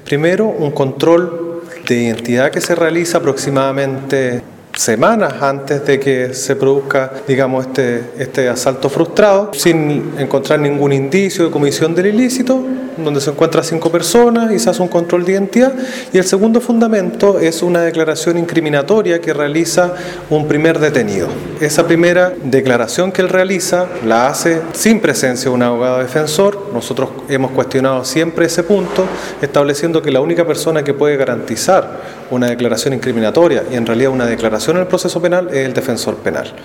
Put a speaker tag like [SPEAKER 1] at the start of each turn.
[SPEAKER 1] Primero, un control de identidad que se realiza aproximadamente semanas antes de que se produzca, digamos, este asalto frustrado, sin encontrar ningún indicio de comisión del ilícito, donde se encuentran 5 personas y se hace un control de identidad. Y el segundo fundamento es una declaración incriminatoria que realiza un primer detenido. Esa primera declaración que él realiza la hace sin presencia de un abogado defensor. Nosotros hemos cuestionado siempre ese punto, estableciendo que la única persona que puede garantizar una declaración incriminatoria y en realidad una declaración en el proceso penal es el defensor penal.